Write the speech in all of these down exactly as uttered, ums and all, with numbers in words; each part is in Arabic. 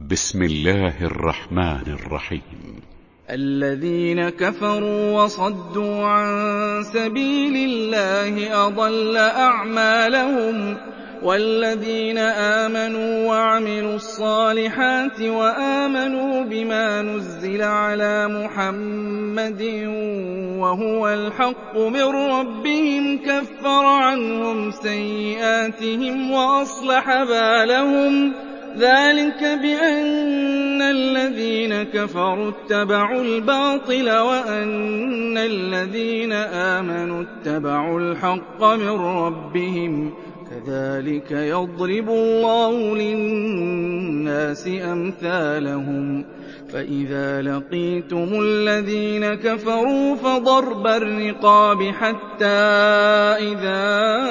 بسم الله الرحمن الرحيم. الذين كفروا وصدوا عن سبيل الله أضل أعمالهم، والذين آمنوا وعملوا الصالحات وآمنوا بما نزل على محمد وهو الحق من ربهم كفر عنهم سيئاتهم وأصلح بالهم، ذلك بأن الذين كفروا اتبعوا الباطل وأن الذين آمنوا اتبعوا الحق من ربهم، كذلك يضرب الله للناس أمثالهم. فإذا لقيتم الذين كفروا فضرب الرقاب حتى إذا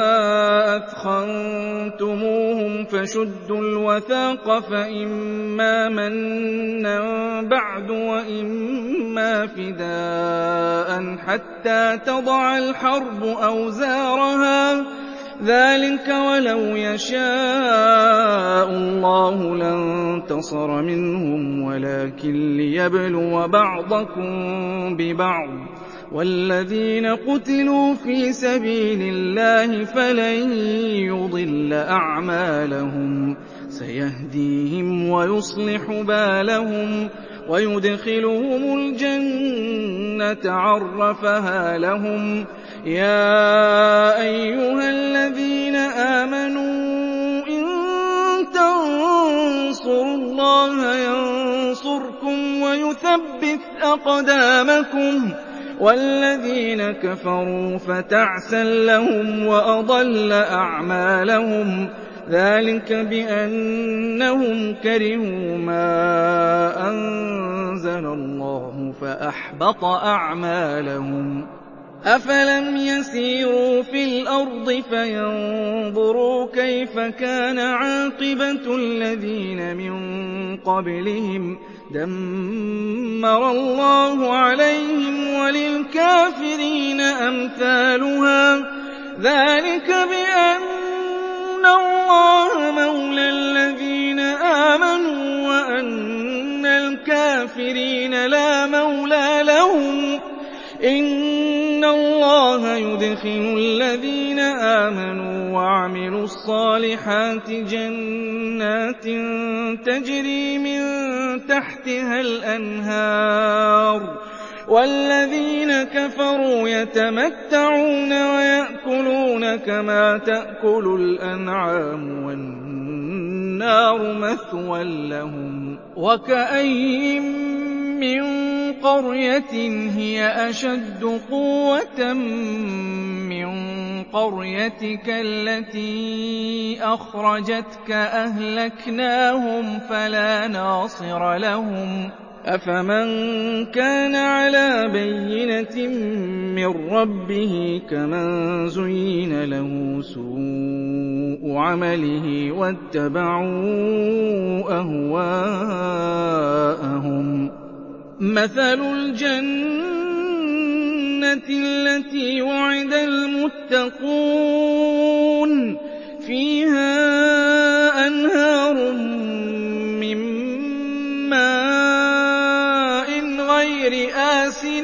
أثخنتموهم فشدوا الوثاق فإما منا بعد وإما فداء حتى تضع الحرب أوزارها، ذلك ولو يشاء الله لانتصر منهم ولكن ليبلو بعضكم ببعض، والذين قتلوا في سبيل الله فلن يضل أعمالهم، سيهديهم ويصلح بالهم ويدخلهم الجنة عرفها لهم. يا أيها الذين آمنوا إن تنصروا الله ينصركم ويثبت أقدامكم، والذين كفروا فتعسا لهم وأضل أعمالهم، ذلك بأنهم كرهوا ما أنزل الله فأحبط أعمالهم. أفلم يسيروا في الأرض فينظروا كيف كان عاقبة الذين من قبلهم، دمر الله عليهم وللكافرين أمثالها، ذلك بأن الله مولى الذين آمنوا وأن الكافرين لا مولى لهم. إن الله يدخل الذين آمنوا وعملوا الصالحات جنات تجري من تحتها الأنهار، والذين كفروا يتمتعون ويأكلون كما تأكل الأنعام والنار مثوى لهم. وكأين من قرية هي أشد قوة من قريتك التي أخرجتك أهلكناهم فلا ناصر لهم. أفمن كان على بينة من ربه كمن زين له سوء عمله واتبعوا أهواءهم. مثل الجنة التي وعد المتقون فيها أنهار من ماء غير آسن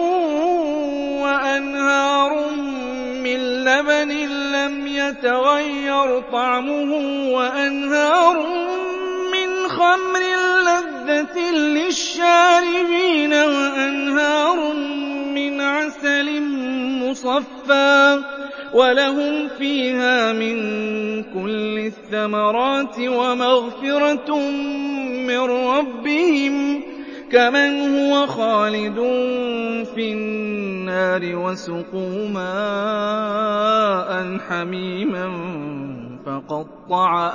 وأنهار من لبن لم يتغير طعمه وأنهار من خمر لذة للشاربين وأنهار من عسل مصفى ولهم فيها من كل الثمرات ومغفرة من ربهم كمن هو خالد في النار وسقوا ماء حميما فقطع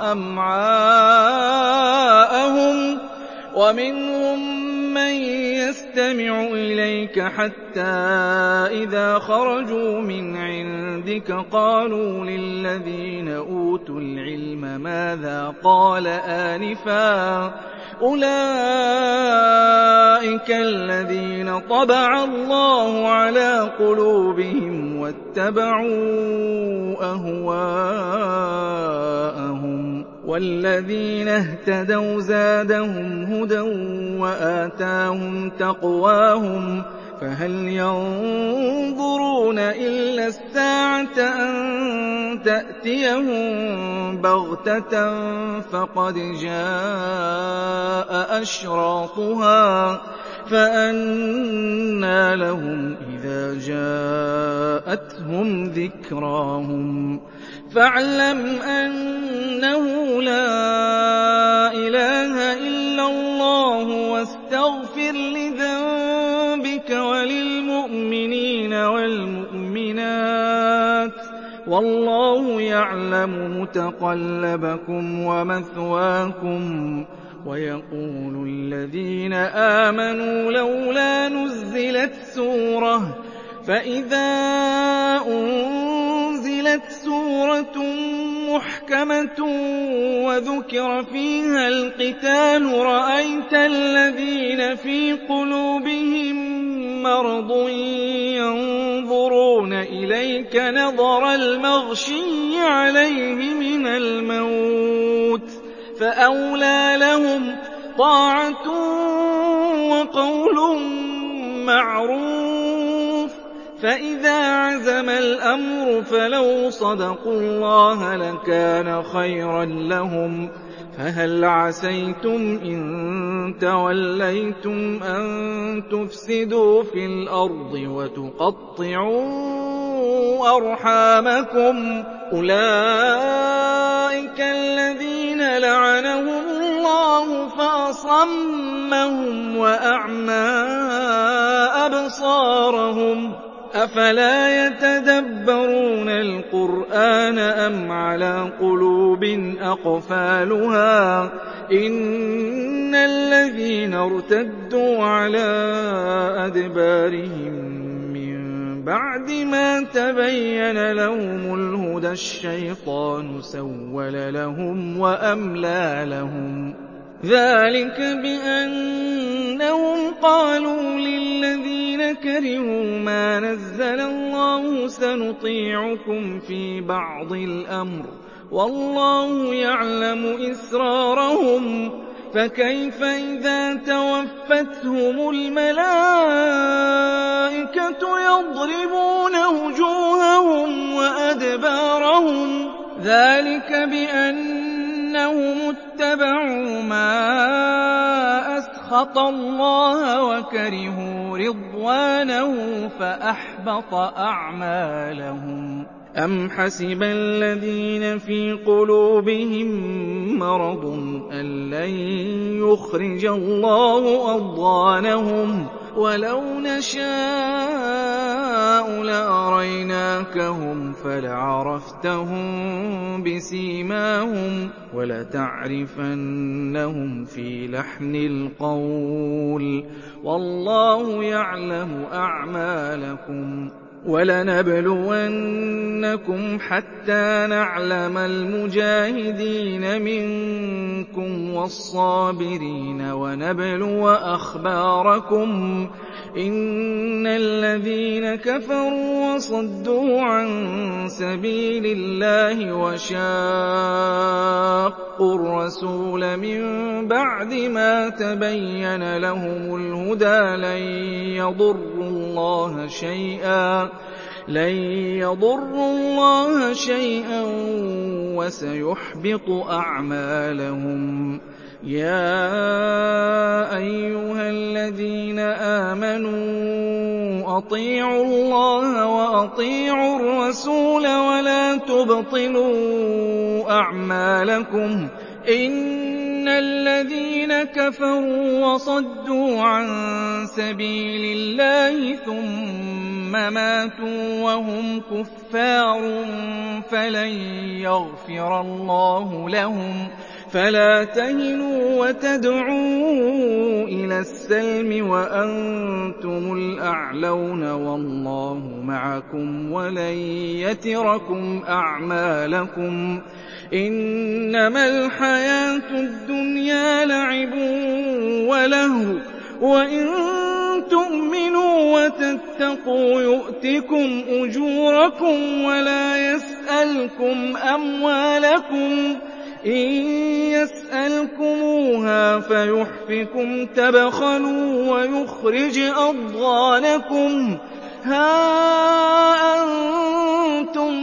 أمعاءهم. ومنهم من يستمع إليك حتى إذا خرجوا من عندك قالوا للذين أوتوا العلم ماذا قال آنفا، أولئك الذين طبع الله على قلوبهم واتبعوا أهواءهم. وَالَّذِينَ اهْتَدَوْا زَادَهُمْ هُدًى وَآتَاهُمْ تَقْوَاهُمْ فَهَلْ يَنظُرُونَ إِلَّا السَّاعَةَ أَن تَأْتِيَهُم بَغْتَةً فَقَدْ جَاءَ أَشْرَاطُهَا فَأَنَّىٰ لَهُمْ إِذَا جَاءَتْهُمْ ذِكْرَاهُمْ فَاعْلَمْ أَنَّهُ لَا إِلَٰهَ إِلَّا اللَّهُ وَاسْتَغْفِرْ لِذَنبِكَ وَلِلْمُؤْمِنِينَ وَالْمُؤْمِنَاتِ ۗ وَاللَّهُ يَعْلَمُ مُتَقَلَّبَكُمْ وَمَثْوَاكُمْ. وَيَقُولُ الَّذِينَ آمَنُوا لَوْلَا نُزِّلَتْ سُورَةٌ ۖ فَإِذَا أُنزِلَتْ سُورَةٌ مُّحْكَمَةٌ وَذُكِرَ فِيهَا الْقِتَالُ رَأَيْتَ الَّذِينَ فِي قُلُوبِهِم مَّرَضٌ يَنظُرُونَ إِلَيْكَ نَظَرَ الْمَغْشِيِّ عَلَيْهِ مِنَ الْمَوْتِ ۖ فَأَوْلَىٰ لَهُمْ طَاعَةٌ وَقَوْلٌ مَّعْرُوفٌ ۚ فَإِذَا عَزَمَ الْأَمْرُ فَلَوْ صَدَقُوا اللَّهَ لَكَانَ خَيْرًا لَّهُمْ ۚ فَهَلْ عَسَيْتُمْ إِن تَوَلَّيْتُمْ أَن تُفْسِدُوا فِي الْأَرْضِ وَتُقَطِّعُوا أَرْحَامَكُمْ ۚ أُولَٰئِكَ الَّذِينَ لَعَنَهُمُ اللَّهُ فَأَصَمَّهُمْ وَأَعْمَىٰ أَبْصَارَهُمْ ۚ أَفَلَا يَتَدَبَّرُونَ الْقُرْآنَ أَمْ عَلَىٰ قُلُوبٍ أَقْفَالُهَا ۚ إِنَّ الَّذِينَ ارْتَدُّوا عَلَىٰ أَدْبَارِهِم مِّن بَعْدِ مَا تَبَيَّنَ لَهُمُ الْهُدَى الشَّيْطَانُ سَوَّلَ لَهُمْ وَأَمْلَىٰ لَهُمْ ۚ ذَٰلِكَ بِأَنَّهُمْ قَالُوا لِلَّذِينَ كَرِهُوا مَا نَزَّلَ اللَّهُ سَنُطِيعُكُمْ فِي بَعْضِ الْأَمْرِ ۖ وَاللَّهُ يَعْلَمُ إِسْرَارَهُمْ فَكَيْفَ إِذَا تَوَفَّتْهُمُ الْمَلَائِكَةُ يَضْرِبُونَ وُجُوهَهُمْ وَأَدْبَارَهُمْ ۚ ذَٰلِكَ بِأَنَّهُمُ اتَّبَعُوا مَا أَسْخَطَ اللَّهَ وَكَرِهُوا رِضْوَانَهُ فَأَحْبَطَ أَعْمَالَهُمْ. أَمْ حَسِبَ الَّذِينَ فِي قُلُوبِهِم مَّرَضٌ أَن لَّن يُخْرِجَ اللَّهُ أَضْغَانَهُمْ ۚ وَلَوْ نَشَاءُ لَأَرَيْنَاكَهُمْ فَلَعَرَفْتَهُم بِسِيمَاهُمْ وَلَتَعْرِفَنَّهُمْ فِي لَحْنِ الْقَوْلِ ۚ وَاللَّهُ يَعْلَمُ أَعْمَالَكُمْ. وَلَنَبْلُوَنَّكُمْ حَتَّىٰ نَعْلَمَ الْمُجَاهِدِينَ مِنكُمْ وَالصَّابِرِينَ وَنَبْلُوَ أَخْبَارَكُمْ ۚ إِنَّ الَّذِينَ كَفَرُوا وَصَدُّوا عَن سَبِيلِ اللَّهِ وَشَاقُّوا الرَّسُولَ مِن بَعْدِ مَا تَبَيَّنَ لَهُمُ الْهُدَىٰ لَن يَضُرُّوا اللَّهَ شَيْئًا لَّن يَضُرُّوا اللَّهَ شَيْئًا وَسَيُحْبِطُ أَعْمَالَهُمْ. يَا أَيُّهَا الَّذِينَ آمَنُوا أَطِيعُوا اللَّهَ وَأَطِيعُوا الرَّسُولَ وَلَا تُبْطِلُوا أَعْمَالَكُمْ. إِنَّ الَّذِينَ كَفَرُوا وَصَدُّوا عَن سَبِيلِ اللَّهِ ثُمَّ مَاتُوا وَهُمْ كُفَّارٌ فَلَن يَغْفِرَ اللَّهُ لَهُمْ. فَلَا تَهِنُوا وَتَدْعُوا إِلَى السَّلْمِ وَأَنتُمُ الْأَعْلَوْنَ وَاللَّهُ مَعَكُمْ وَلَن يَتِرَكُمْ أَعْمَالَكُمْ. إِنَّمَا الْحَيَاةُ الدُّنْيَا لَعِبٌ وَلَهْوٌ ۚ وَإِن تُؤْمِنُوا وَتَتَّقُوا يُؤْتِكُمْ أُجُورَكُمْ وَلَا يَسْأَلْكُمْ أَمْوَالَكُمْ. إِن يَسْأَلْكُمُوهَا فَيُحْفِكُمْ تَبْخَلُوا وَيُخْرِجْ أَضْغَانَكُمْ هَا أَنتُمْ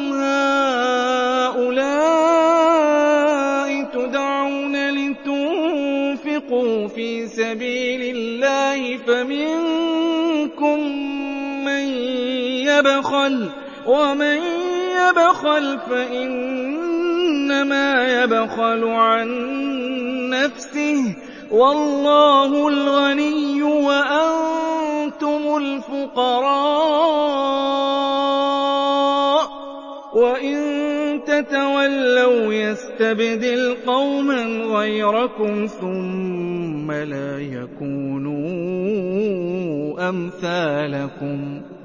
هَٰؤُلَاءِ تُدْعَوْنَ لِتُنفِقُوا فِي سَبِيلِ اللَّهِ فَمِنكُم مَّن يَبْخَلُ ۖ وَمَن يَبْخَلْ فَإِنَّمَا يَبْخَلُ عَن نَّفْسِهِ ۚ وَاللَّهُ الْغَنِيُّ وَأَنتُمُ الْفُقَرَاءُ ۚ وَإِن تَتَوَلَّوْا يَسْتَبْدِلْ قَوْمًا غَيْرَكُمْ ثُمَّ لَا يَكُونُوا أَمْثَالَكُم